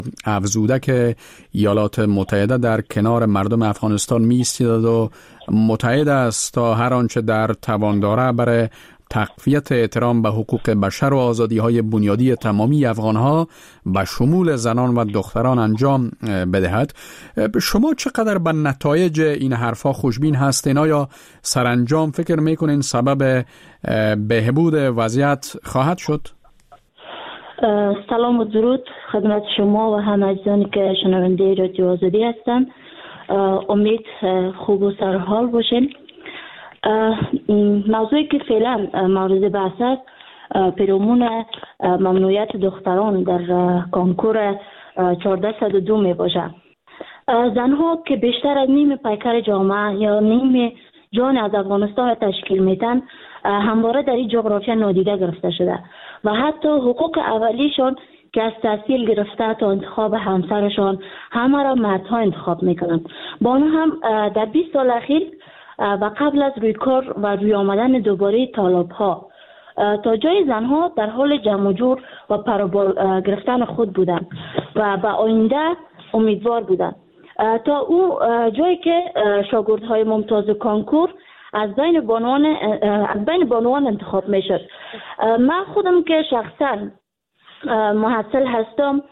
افزوده که ایالات متحده در کنار مردم افغانستان می‌ایستد و متحد است تا هر آنچه در توان داره برای تقویت احترام به حقوق بشر و آزادی‌های بنیادی تمامی افغان‌ها به شمول زنان و دختران انجام بدهد. شما چقدر به نتایج این حرفا خوشبین هستین؟ آیا سرانجام فکر میکنین سبب بهبود وضعیت خواهد شد؟ سلام و درود خدمت شما و همه عزیزانی که شنونده رادیو آزادی هستند. امید خوب و سرحال باشین. موضوعی که فعلا مورد بحث است پیرامون ممنوعیت دختران در کنکور 1402 می باشد. زنها که بیشتر از نیم پیکر جامعه یا نیم جان از افغانستان تشکیل میتن همواره در این جغرافیا نادیده گرفته شده و حتی حقوق اولیشان که از تحصیل گرفته تا انتخاب همسرشان همه را مردها انتخاب میکنند. با آنها هم در 20 سال اخیر و قبل از روی کار و روی آمدن دوباره طالب‌ها تا جای زنها در حال جمع و جور و پروبال گرفتن خود بودند و به آینده امیدوار بودند تا او جایی که شاگردهای ممتاز کنکور از بین بانوان انتخاب میشد. من خودم که شخصا محصل هستم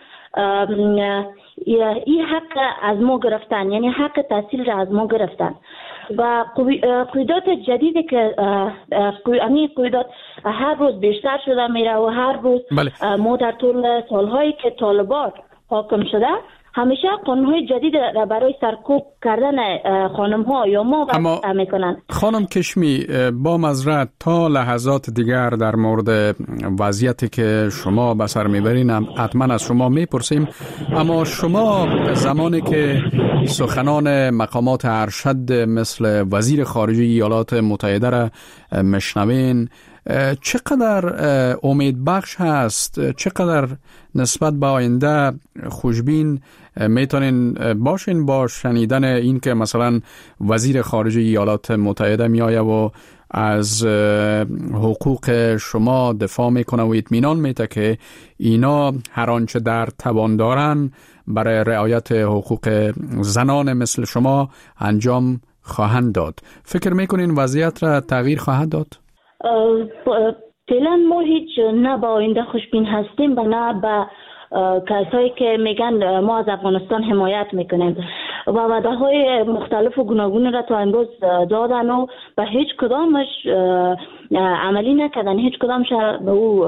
این حق از ما گرفتن، یعنی حق تحصیل را از ما گرفتن و قیودات جدیدی که قیودات هر روز بیشتر شده میره و هر روز ما در طول سالهایی که طالبان حاکم شده همیشه قانونهای جدید را برای سرکوب کردن خانم ها یا ما وضع میکنن. خانم کشمی، با معذرت تا لحظات دیگر در مورد وضعیتی که شما به سر میبرین حتما از شما میپرسیم، اما شما زمانی که سخنان مقامات ارشد مثل وزیر خارجه ایالات متحده را مشنوین چقدر امید بخش هست؟ چقدر نسبت به آینده خوشبین میتونین باشین با شنیدن این که مثلا وزیر خارجه ایالات متحده میآید و از حقوق شما دفاع میکنه و اطمینان میده که اینا هر آنچه در توان دارن برای رعایت حقوق زنان مثل شما انجام خواهند داد؟ فکر میکنین وضعیت را تغییر خواهد داد؟ فعلا ما هیچ نه با آینده خوشبین هستیم و نه به کسایی که میگن ما از افغانستان حمایت میکنیم و وعده های مختلف و گوناگون را تا امروز دادن و به هیچ کدامش عملی نکردن. هیچ کدامش به او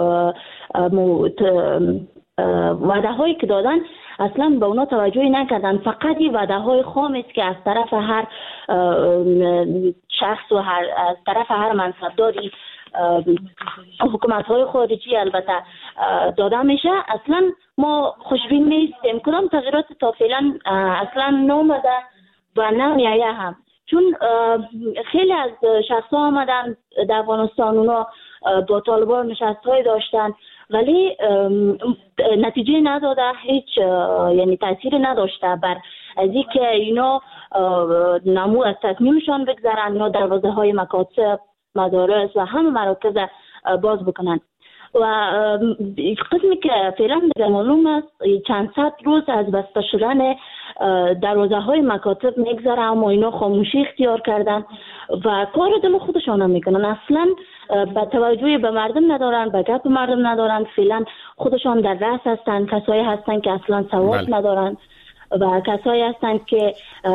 وعده هایی که دادن اصلا به اونا توجهی نکردن. فقط این وعده های خام است که از طرف هر شخص و از طرف هر منصبداری حکومت های خارجی البته داده میشه. اصلا ما خوشبین نیستیم. کدام تغییرات تا فعلا اصلا نامده و نمیایه هم، چون خیلی از شخص ها آمدن در افغانستان، اونا با طالبان نشست های داشتن ولی نتیجه نداده، هیچ یعنی تاثیر نداشته بر از اینکه اینا نمو از تصمیمشان بگذارن یا دروازه های مکاتب، مدارس و همه مراکز باز بکنن. و قسمی که فعلا معلوم است چند صد روز از بسته شدن دروازه های مکاتب میگذره اما اینا خاموشی اختیار کردن و کار دم خودشان هم میکنن. اصلا به توجهی به مردم ندارن، به گپ مردم ندارن. فعلا خودشان در رأس هستن، کسایی هستن که اصلا سواد ندارن و کسایی هستند که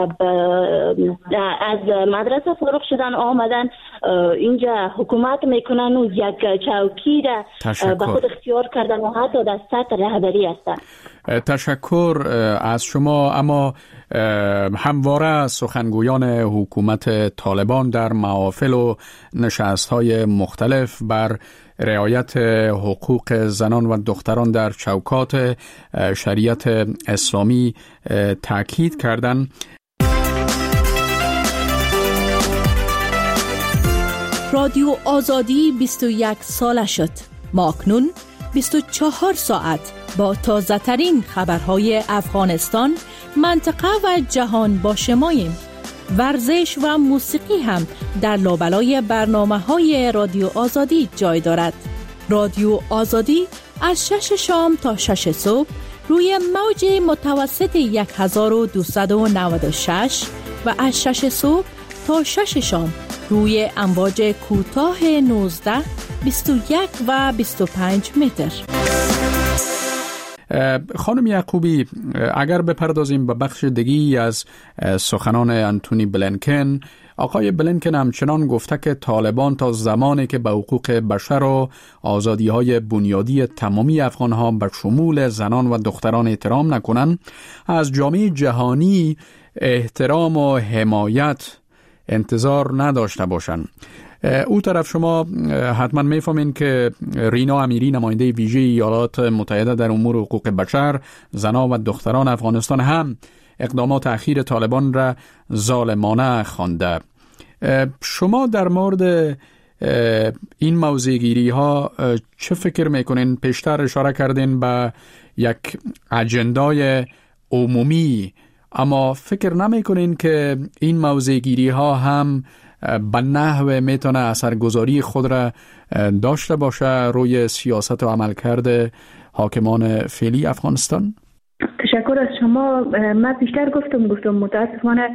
از مدرسه فارغ شدن آمدن اینجا حکومت میکنن و یک چوکی را به خود اختیار کردن و حتی در سطح رهبری هستند. تشکر از شما. اما همواره سخنگویان حکومت طالبان در محافل و نشست‌های مختلف بر رعایت حقوق زنان و دختران در چوکات شریعت اسلامی تاکید کردند. رادیو آزادی 21 ساله شد. ما اکنون 24 ساعت با تازه ترین خبرهای افغانستان، منطقه و جهان با شماییم. ورزش و موسیقی هم در لابلای برنامه‌های رادیو آزادی جای دارد. رادیو آزادی از 6 شام تا 6 صبح روی موج متوسط 1296 و از 6 صبح تا 6 شام روی امواج کوتاه 19، 21 و 25 متر. خانم یعقوبی، اگر بپردازیم به بخش دیگی از سخنان انتونی بلینکن، آقای بلینکن همچنان گفته که طالبان تا زمانی که به حقوق بشر و آزادی‌های بنیادی تمامی افغان‌ها به شمول زنان و دختران احترام نکنند، از جامعه جهانی احترام و حمایت انتظار نداشته باشند. او طرف شما حتما میفهمین که رینا امیری، نماینده ویژه ایالات متحده در امور حقوق بشر، زنان و دختران افغانستان، هم اقدامات اخیر طالبان را ظالمانه خوانده. شما در مورد این موضوع گیری ها چه فکر میکنین؟ پیشتر اشاره کردین به یک اجندای عمومی، اما فکر نمیکنین که این موضوع گیری ها هم به نحو میتونه اثرگذاری خود را داشته باشه روی سیاست و عملکرد حاکمان فعلی افغانستان؟ تشکر از شما. من بیشتر گفتم متاسفانه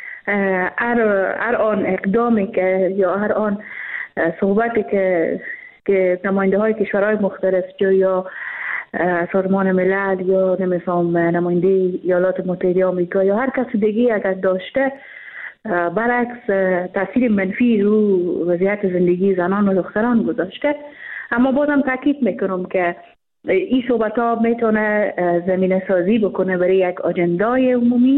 هر آن اقدامی که یا هر آن صحبتی که نماینده های کشورهای مختلف یا سازمان ملل یا نماینده ایالات متحده آمریکا یا هر کس دیگه اگر داشته، برعکس تاثیر منفی رو وضعیت زندگی زنان و دختران گذاشته. اما بازم تاکید میکنم که این صحبت ها میتونه زمینه سازی بکنه برای یک اجندای عمومی،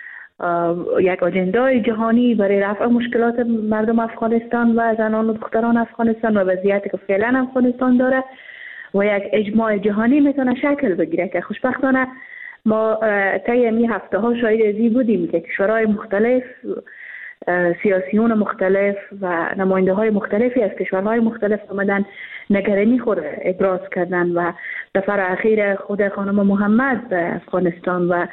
یک اجندای جهانی برای رفع مشکلات مردم افغانستان و زنان و دختران افغانستان و وضعیتی که فعلا افغانستان داره، و یک اجماع جهانی میتونه شکل بگیره که خوشبختانه ما طی این هفته ها شاهد ازی بودیم که کشورهای مختلف، سیاسیون مختلف و نماینده های مختلفی از کشورهای مختلف آمدن نگرانی خود ابراز کردن و سفر اخیر خود خانم محمد به افغانستان و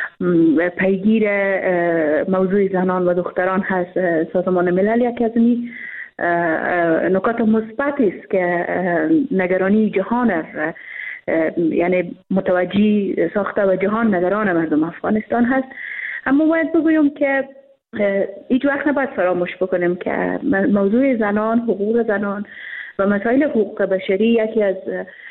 پیگیر موضوع زنان و دختران هست سازمان ملل، یکی از این نکات مثبتی است که نگرانی جهان است، یعنی متوجه ساخته و جهان نگران مردم افغانستان هست. اما باید بگویم که هیچ وقت نباید فراموش بکنیم که موضوع زنان، حقوق زنان و مسائل حقوق بشری یکی از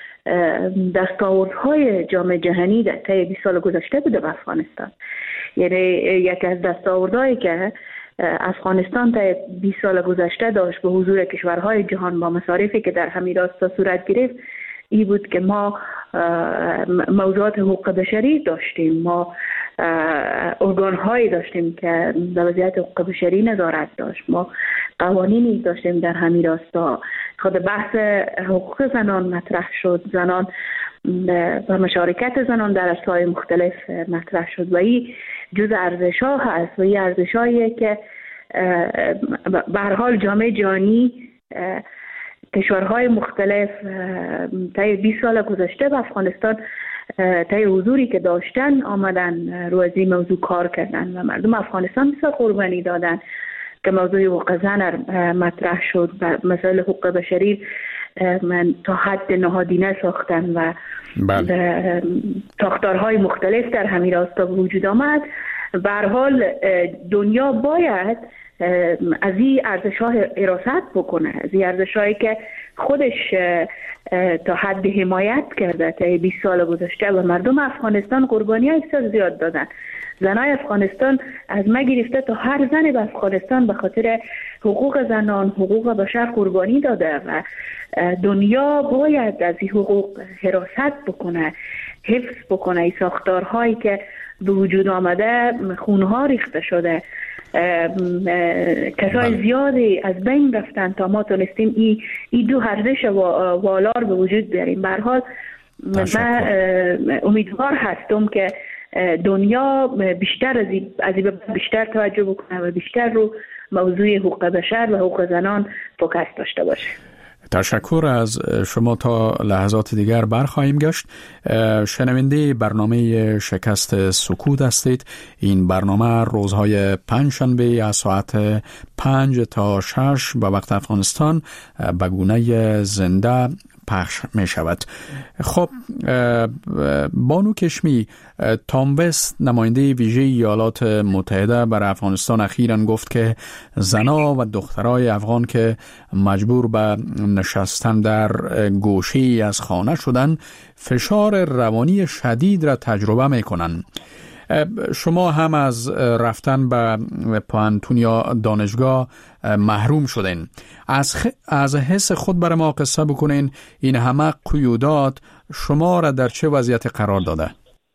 دستاوردهای جامعه جهانی در طی 20 سال گذشته بوده به افغانستان. یعنی یکی از دستاوردهایی که افغانستان طی 20 سال گذشته داشت به حضور کشورهای جهان با مصارفی که در همین راستا صورت گرفت، این بود که ما موضوعات حقوق بشری داشتیم، ما ارگان‌هایی داشتیم که در وضعیت حقوق بشری نظارت داشت، ما قوانینی داشتیم در همین راستا. خود بحث حقوق زنان مطرح شد، زنان و مشارکت زنان در عرصه‌های مختلف مطرح شد و این جز ارزش‌ها هست و این ارزش‌هایی که به هر حال جامعه جهانی، کشورهای مختلف طی 20 سال گذشته به افغانستان طی حضوری که داشتن آمدن رو از این موضوع کار کردن و مردم افغانستان بسیار قربانی دادن که موضوع حقوق زن مطرح شد و مسائل حقوق بشری تا حد نهادینه ساختن و ساختارهای مختلف در همین راستا به وجود آمد. به هر حال دنیا باید از این ارزش‌ها حراست بکنه، از این ارزش‌هایی که خودش تا حد حمایت کرده تا 20 سال گذشته و مردم افغانستان قربانی‌های بسیار زیاد دادن. زنای افغانستان از ما گرفته تا هر زن به افغانستان به خاطر حقوق زنان، حقوق بشر قربانی داده و دنیا باید از این حقوق حراست بکنه، حفظ بکنه. این ساختارهایی که به وجود آمده خونها ریخته شده، کسای زیادی از بین رفتن تا ما تونستیم این دو ارزش والار به وجود بیاریم. به هر حال من امیدوار هستم که دنیا بیشتر از این بیشتر توجه بکنه و بیشتر رو موضوع حقوق بشر و حقوق زنان فوکس داشته باشه. تشکر از شما. تا لحظات دیگر برخواهیم گشت. شنونده برنامه شکست سکوت هستید. این برنامه روزهای پنجشنبه از ساعت 5 تا 6 به وقت افغانستان به گونه زنده پخش می شود. خب بانو کشمی، تام وست نماینده ویژه ایالات متحده برای افغانستان اخیراً گفت که زنا و دخترای افغان که مجبور به نشستن در گوشه‌ای از خانه شدن فشار روانی شدید را تجربه می کنند. شما هم از رفتن به پوهنتون یا دانشگاه محروم شدین. از حس خود برای ما قصه بکنین. این همه قیودات شما را در چه وضعیت قرار داده؟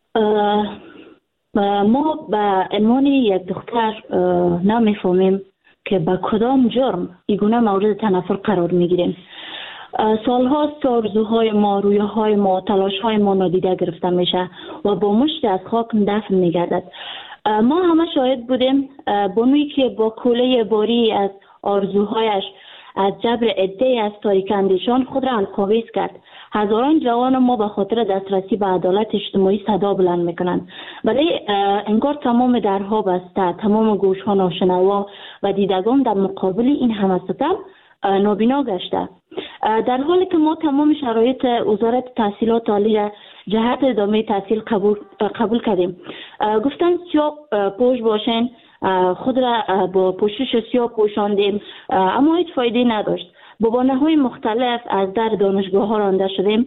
ما به عنوان یک دختر نمیفهمیم که به کدام جرم اینگونه مورد تنفر قرار میگیریم. سالهاست آرزوهای ما، رویاهای ما، تلاشهای ما نادیده گرفته میشه و با مشت از خاک دفن میگردد. ما همه شاهد بودیم بانویی که با کوله باری از آرزوهایش از جبر عده‌ای از تاریک اندیشان خود را القاویز کرد. هزاران جوان ما به خاطر دسترسی به عدالت اجتماعی صدا بلند میکنند، ولی انگار تمام درها بسته، تمام گوشها ناشنوا و دیدگان در مقابل این همه ستم نابینا گشته. در حالی که ما تمام شرایط وزارت تحصیلات عالی را جهت ادامه تحصیل قبول کردیم. گفتن سیاه پوش باشین، خود را با پوشش سیاه پوشاندیم، اما هیچ فایده نداشت. با بانه‌های مختلف از در دانشگاه ها رانده شدیم.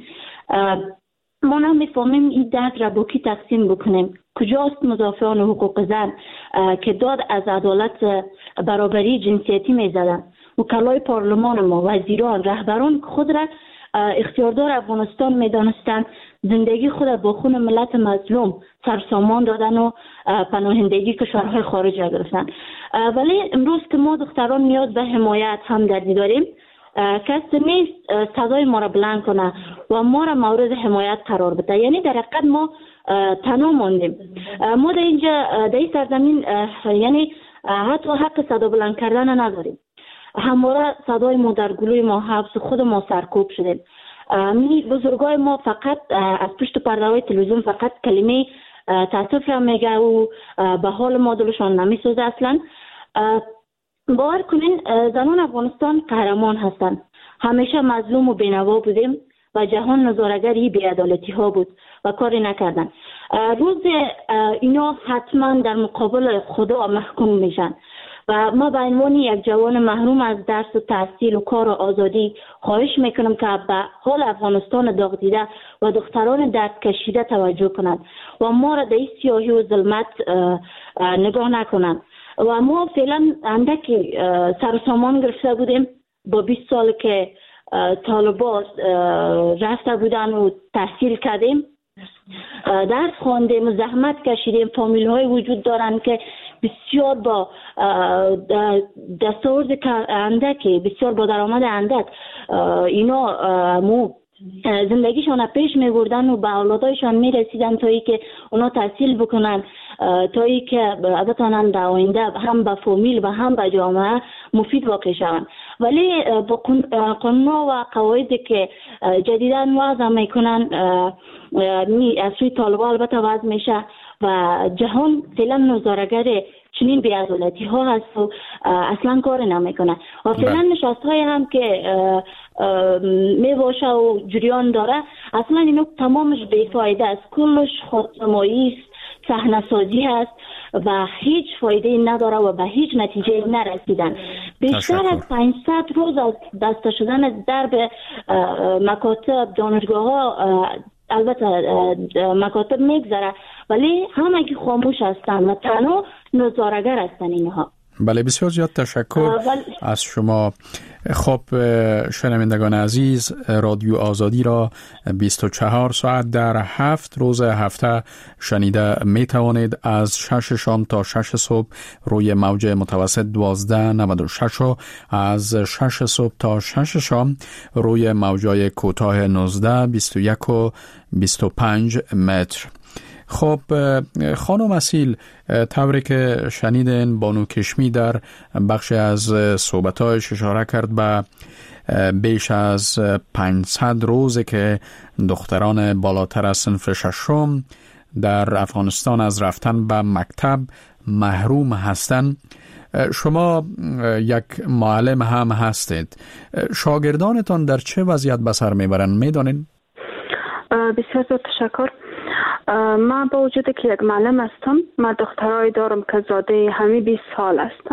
ما نمی‌فهمیم این درد را با کی تقسیم بکنیم. کجاست مدافعان حقوق زن که داد از عدالت برابری جنسیتی می‌زدند؟ وکلای پارلمان ما، وزیران، رهبران خود را اختیاردار افغانستان می‌دانستند، زندگی خود را با خون ملت مظلوم سرسامان دادن و پناهندگی کشورهای خارج را گرفتن. ولی امروز که ما دختران نیاز به حمایت، همدردی داریم، کسی نیست صدای ما را بلند کنه و ما را مورد حمایت قرار بده. یعنی در حقیقت ما تنها ماندیم. ما در اینجا در این سرزمین یعنی حتی حق صدا بلند کردن نداریم. همواره صدای ما در گلوی ما حبس، خود ما سرکوب شدیم. بزرگای ما فقط از پشت پرده‌های تلویزیون فقط کلمه تاسف را میگه و به حال ما دلشان نمیسوزه اصلا. باور کنین زنان افغانستان قهرمان هستند. همیشه مظلوم و بینوا بودیم و جهان نظاره‌گر بی‌عدالتی ها بود و کاری نکردن. روز اینا حتما در مقابل خدا محکوم میشن و ما به عنوان یک جوان محروم از درس و تحصیل و کار و آزادی خواهش میکنم که به حال افغانستان داغ دیده و دختران درد کشیده توجه کنند و ما را در این سیاهی و ظلمت نگاه نکنند. و ما فعلا اندکی سر و سامان گرفته بودیم با 20 سال که طالبان رفته بودن و تحصیل کردیم، درس خواندیم، زحمت کشیدیم. فامیل های وجود دارن که بسیار با دستاورد اندکی، بسیار با درآمد اندک اینا زندگیشان پیش می‌بردن و به اولادایشان می‌رسیدن تا ای که اونا تحصیل بکنن، تا ای که بتوانند در آینده هم به فامیل و هم به جامعه مفید واقع شوند. ولی با قانون و قواعدی که جدیداً وضع میکنن از سوی طالبان البته وضع میشه و جهان فعلا نظاره‌گر چنین بی‌عدالتی ها هست و اصلا کار نمیکنه و فعلا نشست های هم که میباشه و جریان داره اصلا اینو تمامش بیفایده است، کلش خودنمایی است، صحنه سازی هست و هیچ فایده نداره و به هیچ نتیجه نرسیدن. بیشتر از 500 روز از بسته شدن درب مکاتب، دانشگاه ها، البته مکاتب میگذره ولی همگی خاموش هستن و تنها نظاره‌گر هستن اینها. بله، بسیار زیاد تشکر از شما. خب شنوندگان عزیز، رادیو آزادی را 24 ساعت در 7 روز هفته شنیده می توانید. از 6 شام تا 6 صبح روی موج متوسط 1296 و از 6 صبح تا 6 شام روی موجای کوتاه 19 21 و 25 متر. خب خانم اصیل، طوری که شنیدین بانو کشمی در بخش از صحبتایش اشاره کرد به بیش از 500 روزه که دختران بالاتر از صنف ششم در افغانستان از رفتن به مکتب محروم هستند. شما یک معلم هم هستید. شاگردانتان در چه وضعیت به سر میبرند میدانین؟ بسیار زود تشکر. من با وجود که یک معلم هستم، من دخترای دارم که زاده همه 20 سال هستن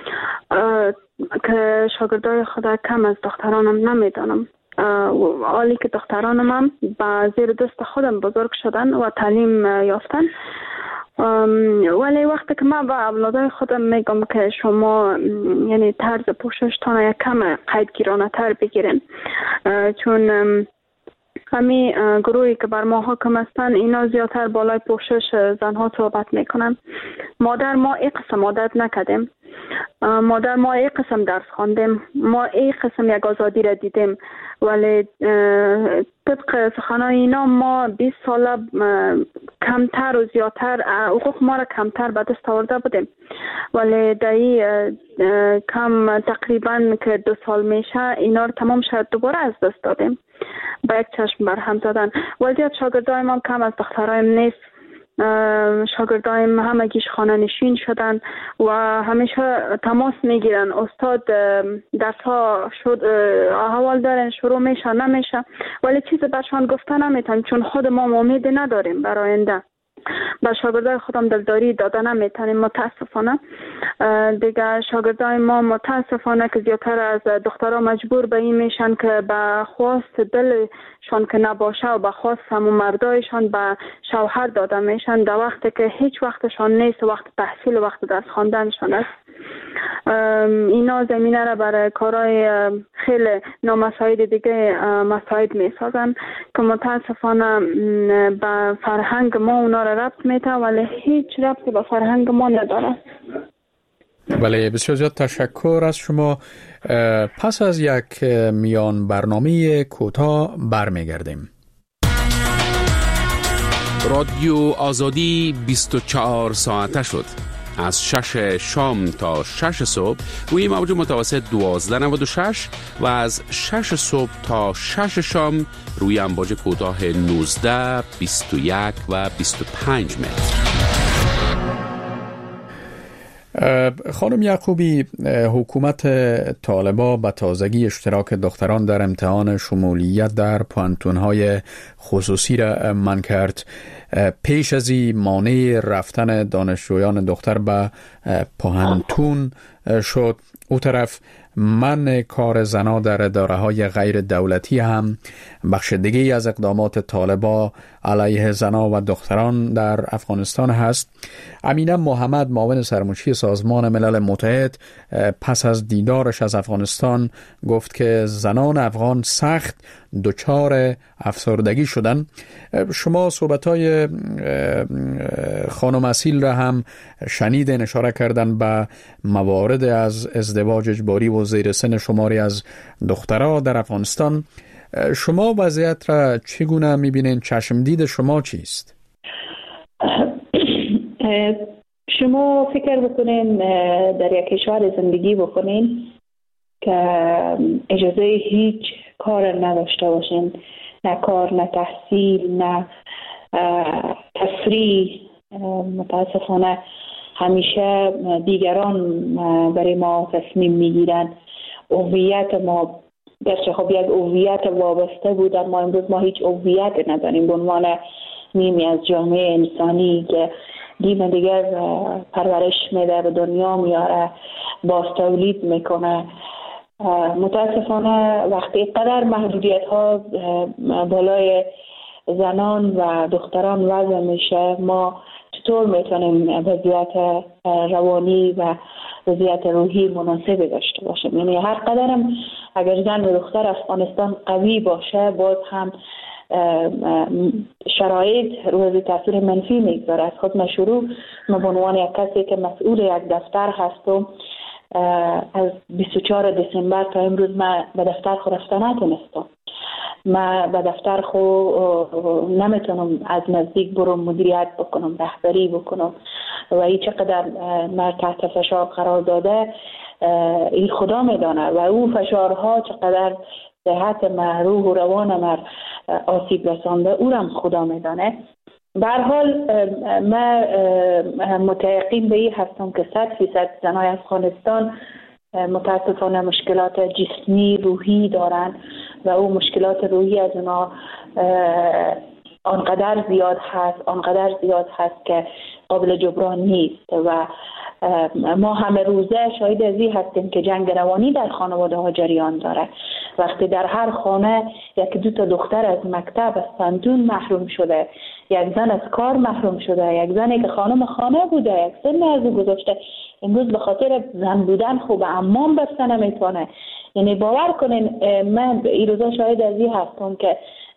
که شاگردای خدا کم از دخترانم نمیدانم. حالی که دخترانم هم با زیر دست خودم بزرگ شدن و تعلیم یافتن، ولی وقتی که من با اولادای خودم میگم که شما یعنی طرز پوششتان یک کم قیدگیرانه تر بگیرین، چون همین گروهی که بر ما حاکم هستن اینا زیادتر بالای پوشش زنها صحبت میکنن. مادر ما این قسم عادت نکردیم، مادر ما این قسم درس خواندیم، ما این قسم یک آزادی را دیدیم، ولی طبق سخنان اینا ما 20 ساله کمتر و زیادتر حقوق ما را کمتر به دست آورده بودیم، ولی در این کم تقریبا که 2 سال میشه اینا رو تمام شد دوباره از دست دادیم. با یک چشم برهم زدن. وضعیت شاگردایم هم کم از دخترایم نیست. شاگردایم همگیش خانه نشین شدن و همیشه تماس میگیرن. استاد درس ها احوال دارن، شروع میشه نمیشه، ولی چیز برشان گفتن نمیتن، چون خود ما امید نداریم برای آینده. با شاگردای خودم دلداری دادن نمیتونیم متاسفانه. دیگه شاگردای ما متاسفانه که زیادتر از دخترها مجبور به این میشن که به خواست دلشان که نباشه و به خواست همون مردایشان به شوهر داده میشن در وقتی که هیچ وقتشان نیست، وقت تحصیل و وقت درس خواندنشان است. اینا زمینه را برای کارهای خیلی نامساعد دیگه مساعد میسازن که متاسفانه به فرهنگ ما اونا را ربط میده، ولی هیچ ربطی به فرهنگ ما نداره. بله، بسیار زیاد تشکر از شما. پس از یک میان برنامه کوتاه برمیگردیم. رادیو آزادی 24 ساعته شد. از 6 شام تا 6 صبح روی موج متوسط 1296 و از 6 صبح تا 6 شام روی امواج کوتاه 19، 21 و 25 متر. خانم یعقوبی، حکومت طالبا به تازگی اشتراک دختران در امتحان شمولیت در پانتون‌های خصوصی را منع کرد. پیش از این مانع رفتن دانشجویان دختر به پانتون شد. او طرف منع کار زنا در اداره‌های غیر دولتی هم بخش دیگه از اقدامات طالبا علیه زنا و دختران در افغانستان هست. امینه محمد، معاون سرمنشی سازمان ملل متحد، پس از دیدارش از افغانستان گفت که زنان افغان سخت دچار افسردگی شدن. شما صحبت‌های خانم اصیل را هم شنیدین، اشاره کردن به موارد از ازدواج اجباری و زیر سن شماری از دخترها در افغانستان. شما وضعیت را چگونه می‌بینین؟ چشم دید شما چیست؟ شما فکر بکنین در یک کشور زندگی بکنین که اجازه هیچ کار نداشته باشین، نه کار، نه تحصیل، نه تفریح. متاسفانه همیشه دیگران برای ما تصمیم میگیرن. هویت ما گرچه خب یک هویت وابسته بود، اما امروز ما هیچ هویت نداریم به عنوان نیمی از جامعه انسانی که دین دیگر پرورش میده، به دنیا میاره، باز تولید میکنه. متاسفانه وقتی قدر محدودیت ها بالای زنان و دختران وضع میشه، ما چطور میتونیم وضعیت روانی و وضعیت روحی مناسبی داشته باشیم؟ یعنی هر قدرم اگر زن و دختر افغانستان قوی باشه، باز هم شرایط روی تاثیر منفی میگذاره. از خود شروع من به عنوان یک کسی که مسئول یک دفتر هستم، از 24 دسامبر تا امروز من به دفتر خود رفته نتونستم. من به دفتر خود نمیتونم از نزدیک برم، مدیریت بکنم، رهبری بکنم و این چقدر من تحت فشار قرار داده این خدا میدانه و او فشارها چقدر صحت من، روح و روان من آسیب رسانده او هم خدا میدانه. به هر حال من متيقن به این هستم که 100% زنای افغانستان متاسفانه مشکلات جسمی روحی دارن و او مشکلات روحی از اونا آنقدر زیاد هست که قابل جبران نیست و ما همه روزه شاهد از این هستیم که جنگ روانی در خانواده ها جریان داره. وقتی در هر خانه یک دو تا دختر از مکتب از سندون محروم شده، یک زن از کار محروم شده، یک زنی که خانم خانه بوده یک سن از او گذاشته امروز به خاطر زن بودن خوب امام بسته نمیتونه. یعنی باور کنین من این روزا شاهد از این هستم که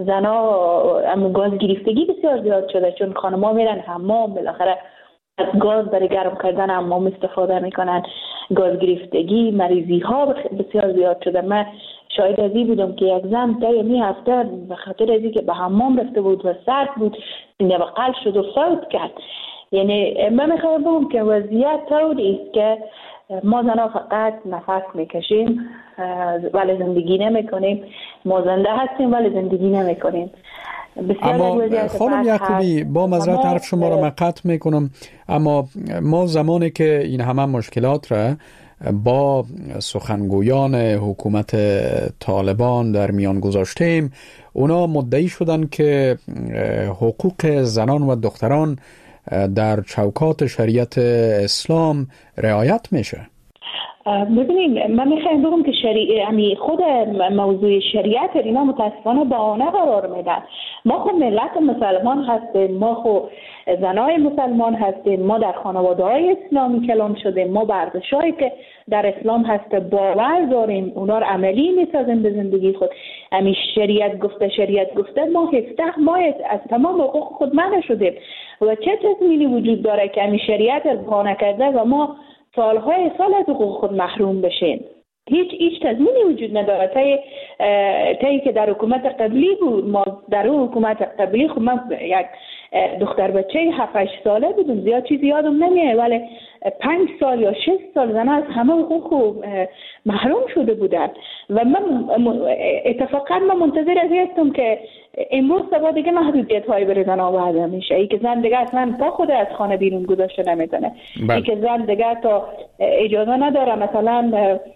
زنا گاز گرفتگی بسیار زیاد شده، چون خانم‌ها میرن حمام، بالاخره از گاز برای گرم کردن حمام استفاده میکنن، گاز گرفتگی مریضی ها بسیار زیاد شده. من شاهد از این بودم که یک زن تا یمی هفته به خاطر از اینکه به حمام رفته بود و سرد بود سینه به قلب شد و فوت کرد. یعنی من میخوام بگم که وضعیت طوری است که ما زنها فقط نفس میکشیم ولی زندگی نمیکنیم، ما زنده هستیم ولی زندگی نمیکنیم. اما خانم یعقوبی با معذرت حرف شما را من قطع میکنم، اما ما زمانی که این همه مشکلات را با سخنگویان حکومت طالبان در میان گذاشتیم، اونا مدعی شدن که حقوق زنان و دختران در چوکات شریعت اسلام رعایت میشه. ببینید من میخوایم بگم که یعنی خود موضوع شریعت اینا متاسفانه بهانه قرار میدن. ما خب ملت مسلمان هستیم، ما خب زنای مسلمان هستیم، ما در خانواده های اسلامی کلان شدیم، ما ورزشایی که در اسلام هست باور داریم، اونا رو عملی میسازیم به زندگی خود. همین شریعت گفته ما 17 ماه از تمام حقوق خود منع شدیم و چه تضمینی وجود داره که همین شریعت رو بهانه کرده و ما سالهای سال از حقوق خود محروم بشین؟ هیچ تضمینی وجود نداره. تایی که در حکومت قبلی بود، ما در اون حکومت قبلی خب من یک دختر بچه 7-8 ساله بودم، زیاد چیزی یادم نمیاد، ولی 5 سال یا 6 سال زنها از همه حقوق محروم شده بودن و من اتفاقا من منتظر از هستم که امروز صبح دیگه محدودیت های برای زنها وضع میشه. ای که زن دیگه اصلا تا خود از خانه بیرون گذاشته نمیتونه، ای که زن دیگه تا اجازه نداره مثلا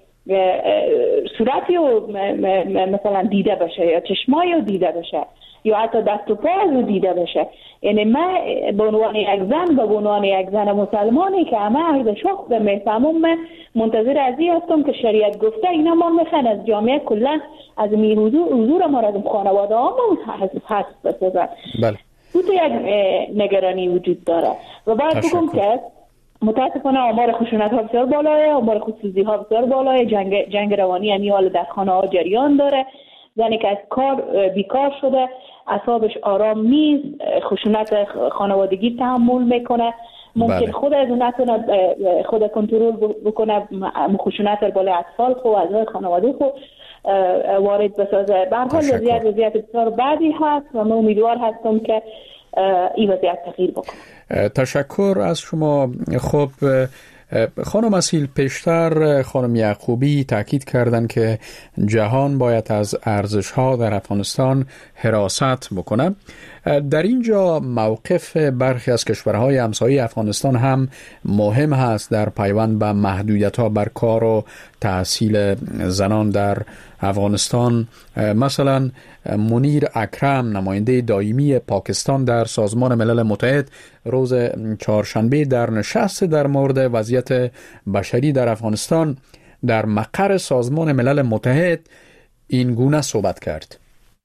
صورتی رو مثلا دیده بشه یا چشمایی رو دیده بشه یا حتی دست و پای رو دیده بشه. یعنی من به عنوان یک زن و به عنوان یک زن مسلمانی که همه عهد شخص میفهمم، من منتظر از این هستم که شریعت گفته اینا ما میخوان از جامعه کلا از حضور ما از خانواده ها حذف بسازن. بله. تو یک نگرانی وجود داره و باید بگم که متاسفانه آمار خشونت ها بسیار بالاه، آمار خودسوزی ها بسیار بالاه، جنگ روانی یعنی حال در خانه ها جریان داره. زنی که از کار بیکار شده، اعصابش آرام نیست، خشونت خانوادگی تحمل میکنه، ممکن خود از اون نتونه خود کنترل بکنه، خشونت رو بالای اطفال خو اعضای خانواده خو وارد بسازه. به هر حال وضعیت بسیار بدی هست و من امیدوار هستم که این وضعیت تغییر بکنه. تشکر از شما. خب خانم اصیل، پیشتر خانم یعقوبی تاکید کردند که جهان باید از ارزش‌ها در افغانستان حراست بکنه. در اینجا موقف برخی از کشورهای همسایه افغانستان هم مهم هست در پیوند به محدودیت‌ها بر کار و تحصیل زنان در افغانستان. مثلا منیر اکرم، نماینده دائمی پاکستان در سازمان ملل متحد، روز چهارشنبه در نشست در مورد وضعیت بشری در افغانستان در مقر سازمان ملل متحد این گونه صحبت کرد.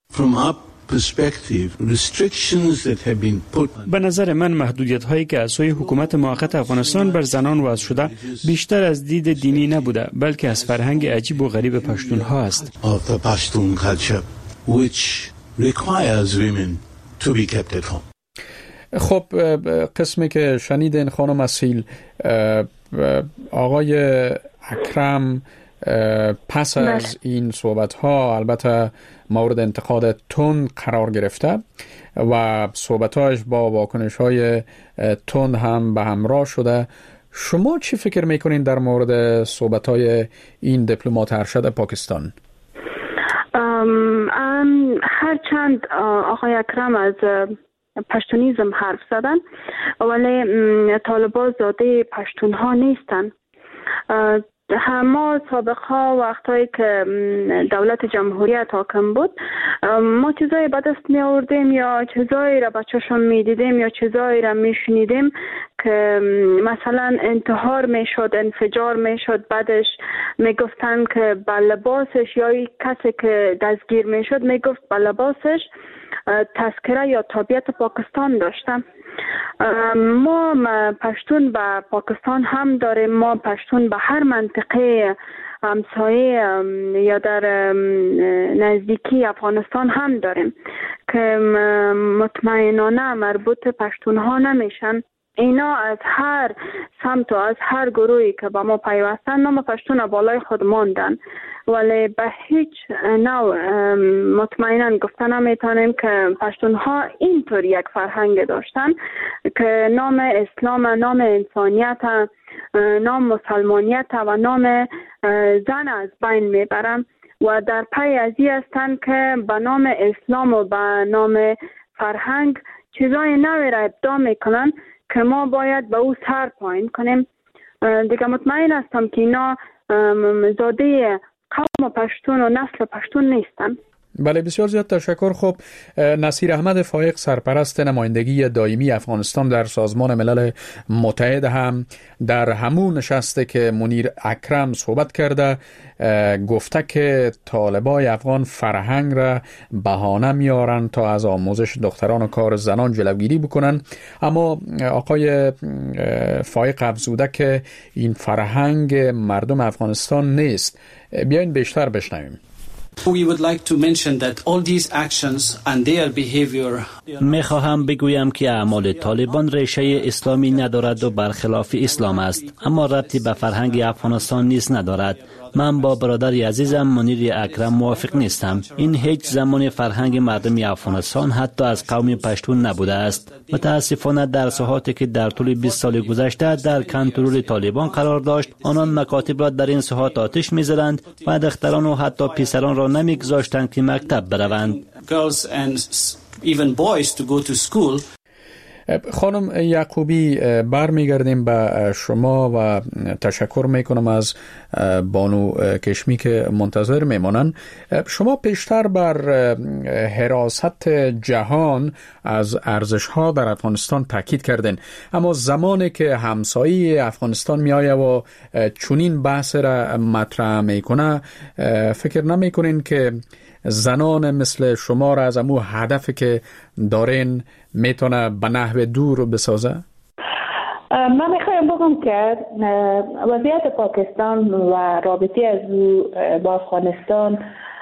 به نظر من محدودیت هایی که از سوی حکومت موقت افغانستان بر زنان وضع شده بیشتر از دید دینی نبوده، بلکه از فرهنگ عجیب و غریب پشتون ها است. خب قسمی که شنیدین خانم اصیل، آقای اکرم پس از این صحبت ها البته مورد انتقاد تند قرار گرفته و صحبتاش با واکنش های تند هم به همراه شده. شما چی فکر میکنین در مورد صحبت های این دیپلمات ارشد پاکستان؟ هرچند آقای اکرم از پشتونیزم حرف زدن، ولی طالبان زاده پشتون ها نیستن. ما سابقا وقتایی که دولت جمهوریت حاکم بود ما چیزایی به دست می آوردیم یا چیزایی را بچه‌شون می دیدیم یا چیزایی را می شنیدیم که مثلا انتحار می شد، انفجار می شد، بعدش می گفتن که با لباسش یا کسی که دستگیر می شد می گفت با لباسش تذکره یا تابعیت پاکستان داشتم. ما پشتون به پاکستان هم داریم، ما پشتون به هر منطقه همسایه یا در نزدیکی افغانستان هم داریم که مطمئنانه مربوط پشتون ها نمیشن. اینا از هر سمت و از هر گروهی که با ما پیوستن نام پشتون بالای خود ماندن، ولی به هیچ نوع مطمئنا گفتن نمیتونیم که پشتون ها اینطور یک فرهنگ داشتن که نام اسلام، نام انسانیت، نام مسلمانیت و نام زن از بین میبرن و در پی ازی هستن که به نام اسلام و به نام فرهنگ چیزای نوی را ابداع میکنن که ما باید به او سر پایین کنیم. دیگه مطمئن هستم که اینا زاده قوم پشتون و نسل پشتون نیستن. بله، بسیار زیاد تشکر. خب نصیر احمد فایق، سرپرست نمایندگی دائمی افغانستان در سازمان ملل متحد، هم در همون نشسته که منیر اکرم صحبت کرده گفته که طالبای افغان فرهنگ را بهانه میارن تا از آموزش دختران و کار زنان جلوگیری بکنن، اما آقای فایق افزوده که این فرهنگ مردم افغانستان نیست. بیاین بیشتر بشنویم. We would like to mention that all these actions and their behavior. میخواهم بگویم که اعمال طالبان ریشه اسلامی ندارد و برخلاف اسلام است، اما ربطی به فرهنگ افغانستان نیز ندارد. من با برادر عزیزم منیر اکرم موافق نیستم. این هیچ زمان فرهنگ مردم افغانستان حتی از قوم پشتون نبوده است. متاسفانه در ساحاتی که در طول 20 سال گذشته در کنترل طالبان قرار داشت، آنان مکاتب را در این ساحات آتش می‌زدند و دختران و حتی پسران را نمی‌گذاشتند که مکتب بروند. Girls and even boys to go to school. خانم یعقوبی، برمیگردیم به شما و تشکر میکنم از بانو کشمی که منتظر میمانن. شما پیشتر بر حراست جهان از ارزش‌ها در افغانستان تاکید کردین، اما زمانی که همسایه افغانستان میآید و چنین بحث را مطرح میکنه، فکر نمیکنین که زنان مثل شما را از امو هدفی که دارین میتونه به نحو دور بسازه؟ من میخوایم بگم که وضعیت پاکستان و رابطه از با افغانستان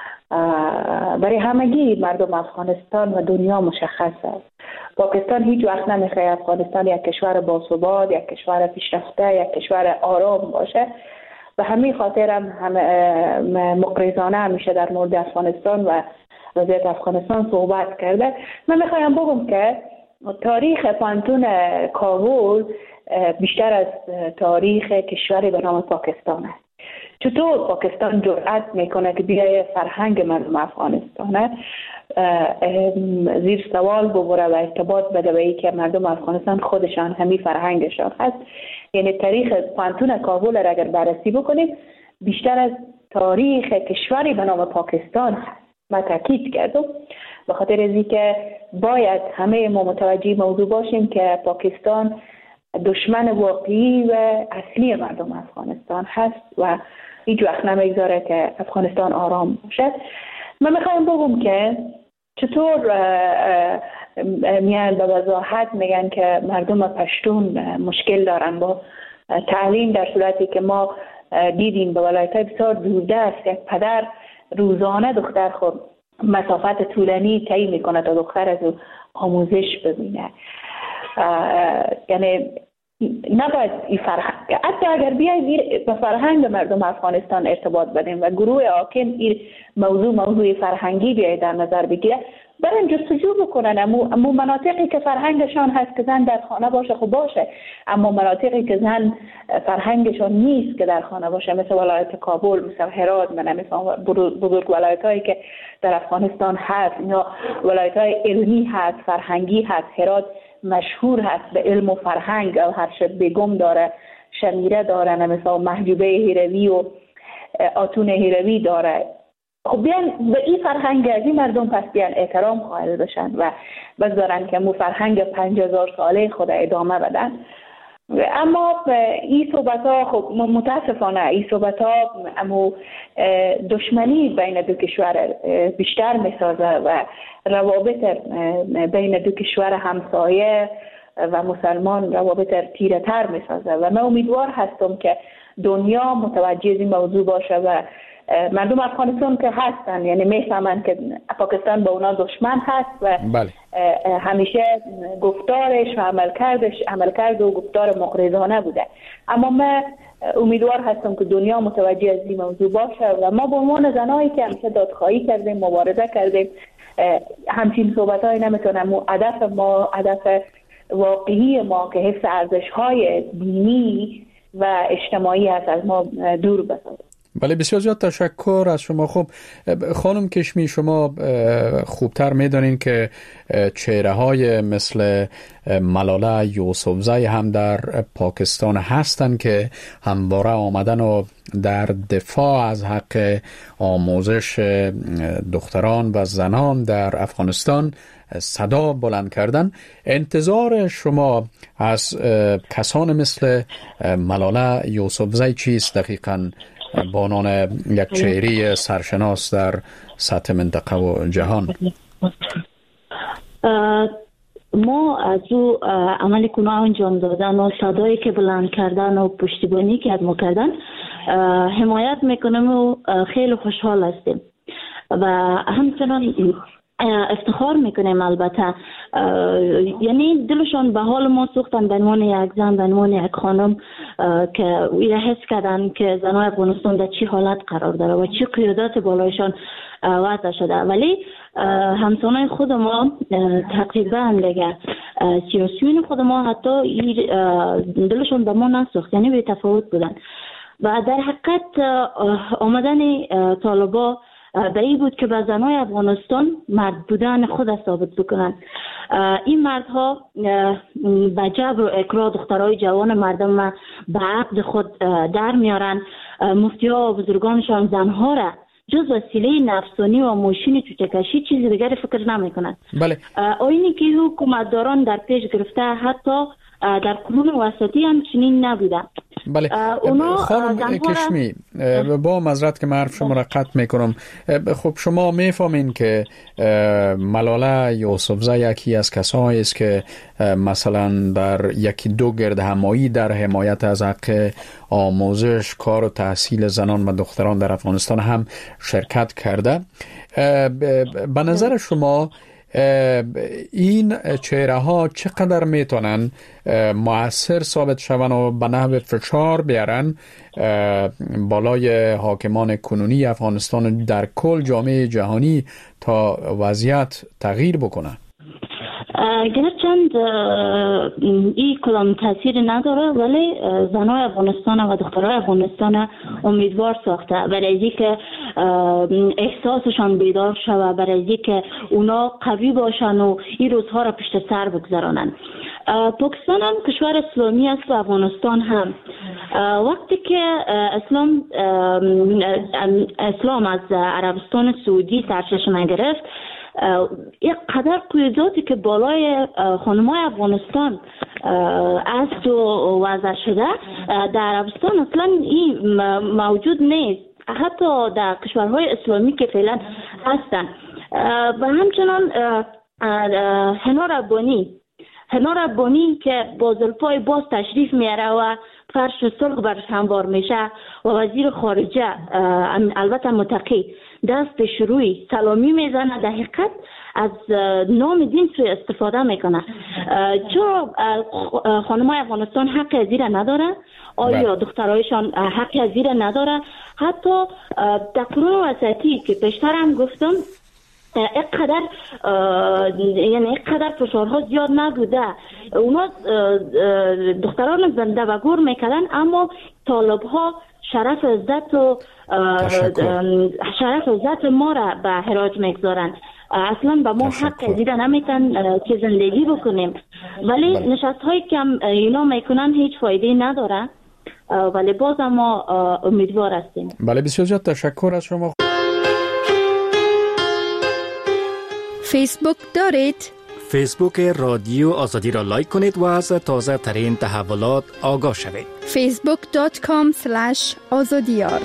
برای همگی مردم افغانستان و دنیا مشخص است. پاکستان هیچ وقت نمیخواد افغانستان یک کشور باثبات، یک کشور پیشرفته، یک کشور آرام باشه. به همین خاطر هم مقرضانه همیشه در مورد افغانستان و وضعیت افغانستان صحبت کرده. من میخوایم بگم که تاریخ پانتون کابل بیشتر از تاریخ کشوری به نام پاکستان است. چطور پاکستان جرأت میکنه که بیای فرهنگ مردم افغانستان زیر سوال ببره و ارتباط بده به که مردم افغانستان خودشان همین فرهنگشان هست؟ یعنی تاریخ پانتون کابل را اگر بررسی بکنید بیشتر از تاریخ کشوری به نام پاکستان هست. من تاکید کردم به خاطر از اینکه باید همه ما متوجه موضوع باشیم که پاکستان دشمن واقعی و اصلی مردم افغانستان هست و هیچ وقت نمیگذاره که افغانستان آرام باشد. من میخوایم بگم که چطور میان به وضاحت میگن که مردم پشتون مشکل دارن با تعلیم، در صورتی که ما دیدیم به ولایت‌های بسیار دوردست یک پدر روزانه دختر خود مسافت طولانی طی میکنه تا دختر از آموزش ببینه. یعنی نباید این فرهنگ، حتی اگر بیاید به فرهنگ مردم افغانستان ارتباط بدیم و گروه حاکم این موضوع فرهنگی بیاید در نظر بگیره، برن جستجو بکنن. امو مناطقی که فرهنگشان هست که زن در خانه باشه خب باشه، اما مناطقی که زن فرهنگشان نیست که در خانه باشه، مثل ولایت کابل، مثل هرات، بزرگ ولایتایی که در افغانستان هست، یا ولایت‌های علمی هست، فرهنگی هست. هرات مشهور هست به علم و فرهنگ، او هرشب بیگم داره، شمیره داره، مثل محجوبه هیروی و آتون هیروی داره. خب بیان به این فرهنگ از این مردم پس بیان احترام قائل بشن و بذارن که مو فرهنگ 50,000 ساله خود ادامه بدن. اما این صحبت ها خب متاسفانه این صحبت ها امو دشمنی بین دو کشور بیشتر میسازه و روابط بین دو کشور همسایه و مسلمان روابط تیره تر میسازه و من امیدوار هستم که دنیا متوجه این موضوع باشه و مردم افغانستان که هستن، یعنی میفهمن که پاکستان به اونا دشمن هست و بله. همیشه گفتارش و عملکرد و گفتار مغرضانه بوده. اما من امیدوار هستم که دنیا متوجه از این موضوع باشه و ما به عنوان زنایی که همیشه دادخواهی کردیم، مبارزه کردیم، همچین صحبت‌های نمیتونم هدف واقعی ما که حفظ ارزش‌های دینی و اجتماعی هست از ما دور بسازه. بله، بسیار زیاد تشکر از شما. خب خانم کشمی، شما خوبتر میدانین که چهره های مثل ملاله یوسفزی هم در پاکستان هستند که همواره آمدن و در دفاع از حق آموزش دختران و زنان در افغانستان صدا بلند کردن. انتظار شما از کسان مثل ملاله یوسفزی چیست دقیقاً به عنوان یک چهره سرشناس در سطح منطقه و جهان؟ ما از او عمل کنه انجام دادن و صدایی که بلند کردن و پشتیبانی که از ما کردن حمایت میکنم و خیلی خوشحال هستیم و همچنان افتخار میکنیم. البته یعنی دلشان به حال ما سوختن به عنوان یک زن، به عنوان یک خانم که حس کردن که زنای افغانستان در چی حالت قرار داره و چی قیادت بالایشان وضع شده. ولی همسانای خود ما تقریبا دیگه سیاسیون خود ما حتی دلشان به ما نسوخت، یعنی به تفاوت بودن و در حقیقت آمدن طالبا به این بود که به زنای افغانستان مرد بودن خود ثابت بکنن. این مردها به جبر و اکراه دخترای جوان مردم به عقد خود در میارن. مفتی ها و بزرگانشان زنها را جز وسیله نفسانی و ماشین چوچکشی چیزی دیگر فکر نمی کنند. بله. آینی که حکومتداران در پیش گرفته حتی در قرون وسطی هم چنین نبوده. بله. خانم کشمی، با معذرت که حرف شما را قطع میکنم، خب شما میفهمین که ملاله یوسفزی یکی از کسایی است که مثلا در یکی دو گرد همایی در حمایت از حق آموزش، کار و تحصیل زنان و دختران در افغانستان هم شرکت کرده. به نظر شما این چهره ها چقدر میتونن مؤثر ثابت شون و به نحو فشار بیارن بالای حاکمان کنونی افغانستان در کل جامعه جهانی تا وضعیت تغییر بکنه؟ گرچند این کلام تاثیر نداره، ولی زنای افغانستان و دخترای افغانستان امیدوار ساخته برای که احساسشان بیدار شود، برای که اونا قوی باشن و این روزها را پشت سر بگذارانن. پاکستان هم کشور اسلامی است و افغانستان هم. وقتی که اسلام از عربستان سعودی سرچشمه گرفت، یک قدر قیاداتی که بالای خانمای افغانستان است و وضع شده در عربستان اصلا این موجود نیست، حتی در کشورهای اسلامی که فعلا هستن. و همچنان حنا ربانی که با زلفای باز تشریف میاره و فرش صلح برش هموار میشه و وزیر خارجه البته متقی دست به شروعی سلامی میزنه، در حقیقت از نام دین سوی استفاده میکنه. چون خانمای افغانستان حق از این نداره، آیا دخترایشان حق از این نداره؟ حتی در قرون وسطی که پیشتر هم گفتم اینقدر یعنی اینقدر فشارها زیاد نبوده. اونا دختران زنده و گور میکردن، اما طالبها شرف عزت ما را به حراج میگذارن. اصلا به ما حق دیده نمیتن که زندگی بکنیم، ولی نشست هایی که اینا میکنن هیچ فایده نداره، ولی باز ما امیدوار هستیم. بله، بسیار زیاد تشکر از شما. فیسبوک دارید؟ فیسبوک رادیو آزادی را لایک کنید و از تازه ترین تحولات آگاه شوید. facebook.com/azadiyar.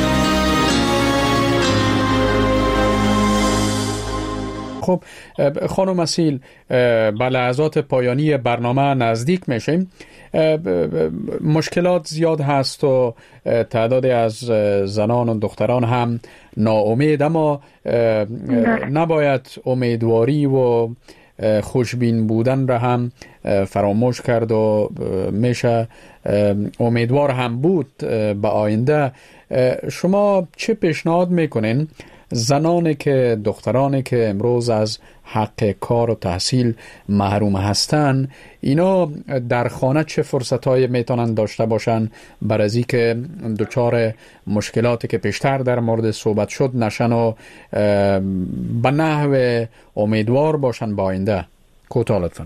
خب خانم اصیل، به لحظات پایانی برنامه نزدیک میشیم. مشکلات زیاد هست و تعدادی از زنان و دختران هم ناامید، اما نباید امیدواری و خوشبین بودن را هم فراموش کرد و میشه امیدوار هم بود به آینده. شما چه پیشنهاد میکنین زنانی که دخترانی که امروز از حق کار و تحصیل محروم هستن، اینا در خانه چه فرصتایی میتونن داشته باشن برای از اینکه دچار مشکلاتی که پیشتر در مورد صحبت شد نشن و به نحو امیدوار باشن با آینده؟ کوتاه لطفاً.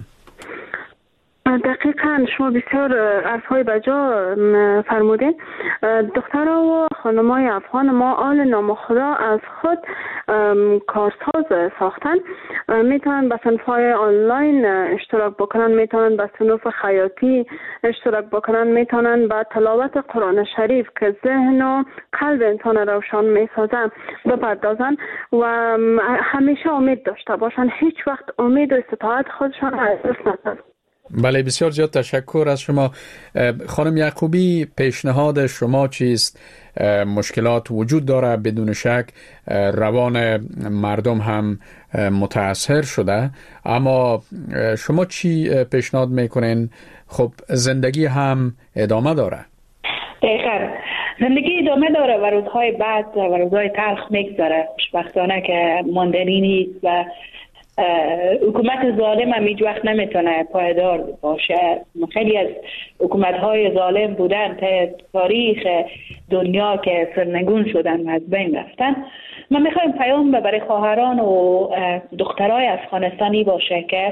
دقیقاً شما بسیار عرضهای بجا فرمودین. دخترها و خانمای افغان ما آل نام خدا از خود کارساز ساختن، میتونن به صنفهای آنلاین اشتراک بکنن، میتونن به صنف خیاطی اشتراک بکنن، میتونن به تلاوت قرآن شریف که ذهن و قلب انسان روشن میسازن بپردازن و همیشه امید داشته باشن، هیچ وقت امید و استطاعت خودشان از دست ندن. بله، بسیار زیاد تشکر از شما. خانم یعقوبی، پیشنهاد شما چیست؟ مشکلات وجود داره بدون شک، روان مردم هم متاثر شده، اما شما چی پیشنهاد میکنین؟ خب زندگی هم ادامه داره. دقیقا زندگی ادامه داره و روزهای بعد و روزهای تلخ میگذاره، خوشبختانه که ماندنی نیست و حکومت ظالم هم هیچ وقت نمیتونه پایدار باشه. خیلی از حکومت‌های ظالم بودن تا تاریخ دنیا که سرنگون شدن و از بین رفتن. من میخوایم پیام برای خواهران و دخترای افغانستانی باشه که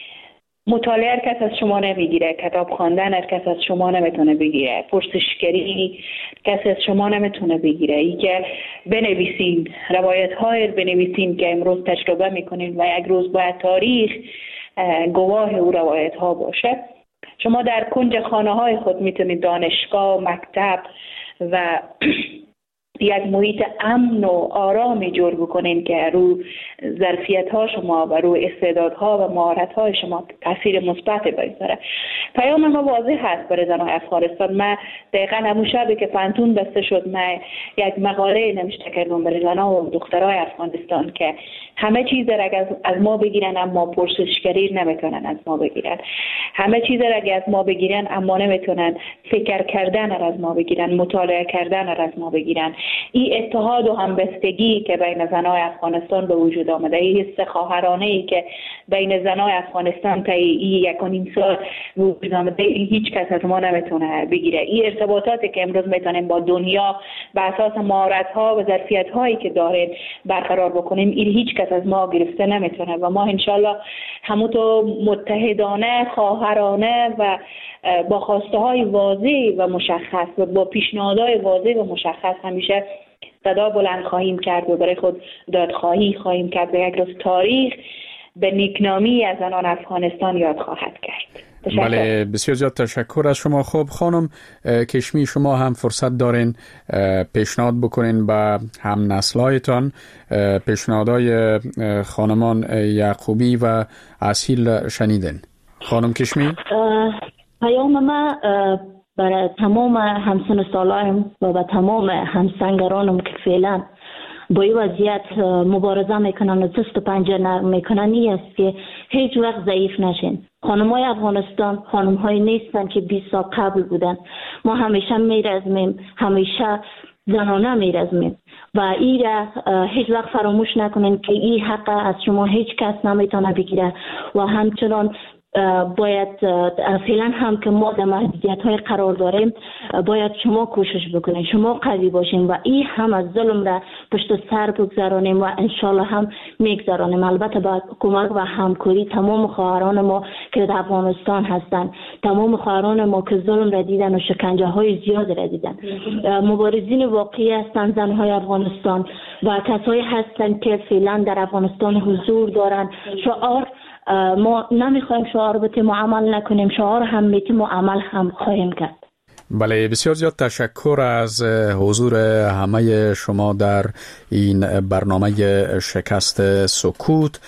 مطالعه هر کس از شما نمیگیره، کتاب خواندن هر کس از شما نمیتونه بگیره، پرسشگری کس از شما نمیتونه بگیره. ای که بنویسین، روایت های بنویسین که امروز تجربه میکنین و یک روز باید تاریخ گواه او روایت ها باشه. شما در کنج خانه های خود میتونید دانشگاه، مکتب و یک محیط امن و آرامی جور بکنین که رو ظرفیت ها شما و رو استعدادها و مهارت های شما تاثیر مثبت بگذاره. پیام ما واضح هست برای زنان افغانستان. من دقیقاً همون شبی که پانتون بسته شد من یک مقاله نوشته کردم برای زنان و دخترای افغانستان که همه چیز را از ما بگیرن اما پرسشگری نمیتونن از ما بگیرن، همه چیز را از ما بگیرن اما نمیتونن فکر کردن را از ما بگیرن، مطالعه کردن را از ما بگیرن. این اتحاد و همبستگی که بین زنای افغانستان به وجود آمده، این حس خواهرانه‌ای که بین زنای افغانستان تا این 1.5 سال وجود آمده، هیچ کس از ما نمیتونه بگیره. این ارتباطاتی که امروز میتونیم با دنیا بر اساس مهارت‌ها و ظرفیت‌هایی که داریم برقرار بکنیم، این هیچ کس از ما گرفته نمیتونه و ما انشالله همونطور متحدانه، خواهرانه و با خواسته های واضح و مشخص و با پیشنهادهای واضح و مشخص همیشه صدا بلند خواهیم کرد و برای خود دادخواهی خواهیم کرد و یک روز تاریخ به نیکنامی از زنان افغانستان یاد خواهد کرد. بله، بسیار زیاد تشکر از شما. خب خانم کشمی، شما هم فرصت دارین پیشنهاد بکنین به هم نسلایتان. پیشنهادهای خانمان یعقوبی و اصیل شنیدین. خانم کشمی، پیام ما برای تمام همسن سالایم و به تمام همسنگرانم که فعلا با این وضعیت مبارزه میکنن و دست و پنجه نرم میکنن این است که هیچ وقت ضعیف نشین. خانم‌های افغانستان خانم‌های نیستن که 20 سال قبل بودن. ما همیشه میرزمیم، همیشه زنانه میرزمیم و این را هیچ وقت فراموش نکنین که این حق از شما هیچ کس نمیتونه بگیره و همچنان باید فعلا هم که ما در محدودیت های قرار داریم باید شما کوشش بکنین، شما قوی باشین و این هم از ظلم را پشت سر بگذارانیم و انشالله هم میگذارانیم. البته با کمک و همکاری تمام خواهران ما که در افغانستان هستند، تمام خواهران ما که ظلم را دیدن و شکنجه های زیاد را دیدن، مبارزین واقعی هستند زنهای افغانستان و کسایی هستند که فعلا در افغانستان حضور دارند. شعار ما نمیخوایم شعار بتیم و عمل نکنیم، شعار هم میتیم و عمل هم خواهیم کرد. بله، بسیار زیاد تشکر از حضور همه شما در این برنامه شکست سکوت.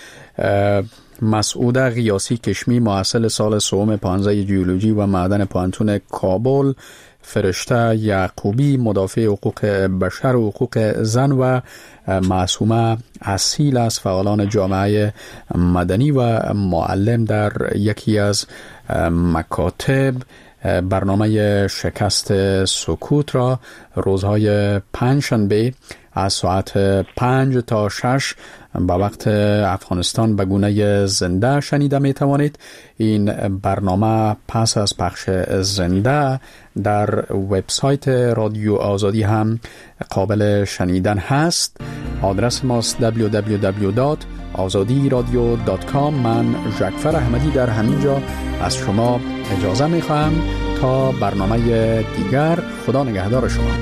مسعوده غیاسی کشمی، محصل سال سوم 15 جیولوژی و معدن پوهنتون کابل، فرشته یعقوبی، مدافع حقوق بشر و حقوق زن و معصومه اصیل از فعالان جامعه مدنی و معلم در یکی از مکاتب. برنامه شکست سکوت را روزهای پنجشنبه از ساعت 5 تا 6 با وقت افغانستان به گونه زنده شنیده می توانید. این برنامه پس از پخش زنده در وبسایت رادیو آزادی هم قابل شنیدن هست. آدرس ماست www.azadiradio.com. من جعفر احمدی در همینجا از شما اجازه می خواهم تا برنامه دیگر. خدا نگهدار شما.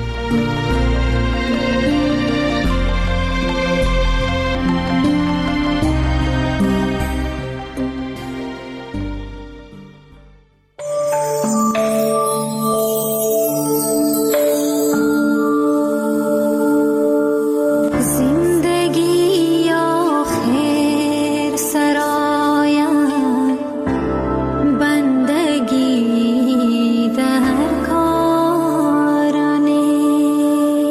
بندگی در کارانه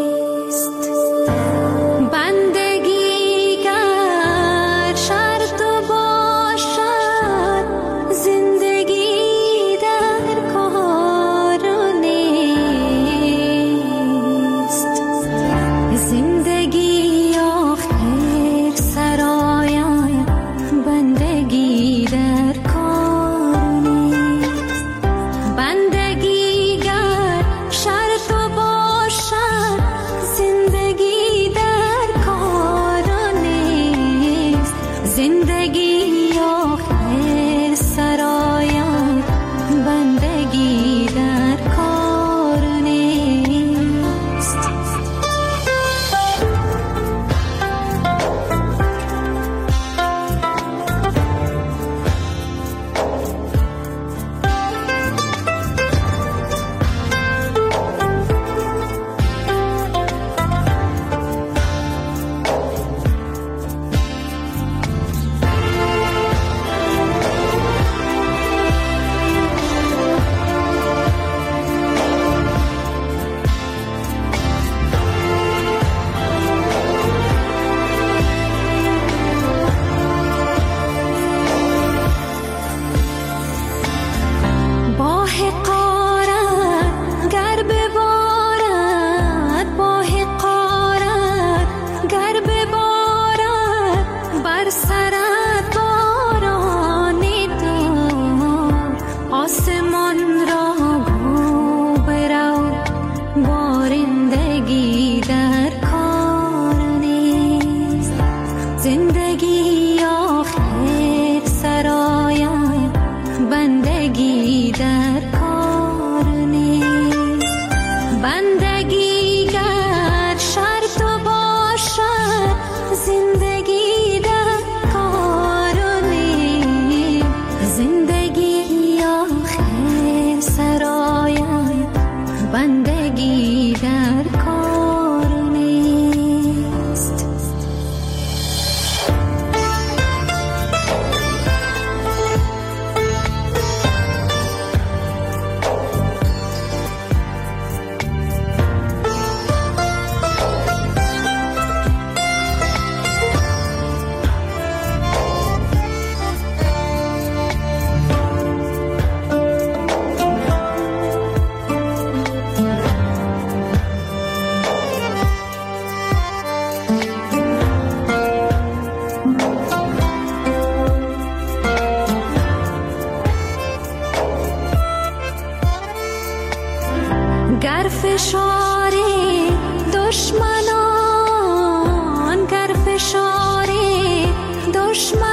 گر فشار دشمنان، گر فشار دشمنان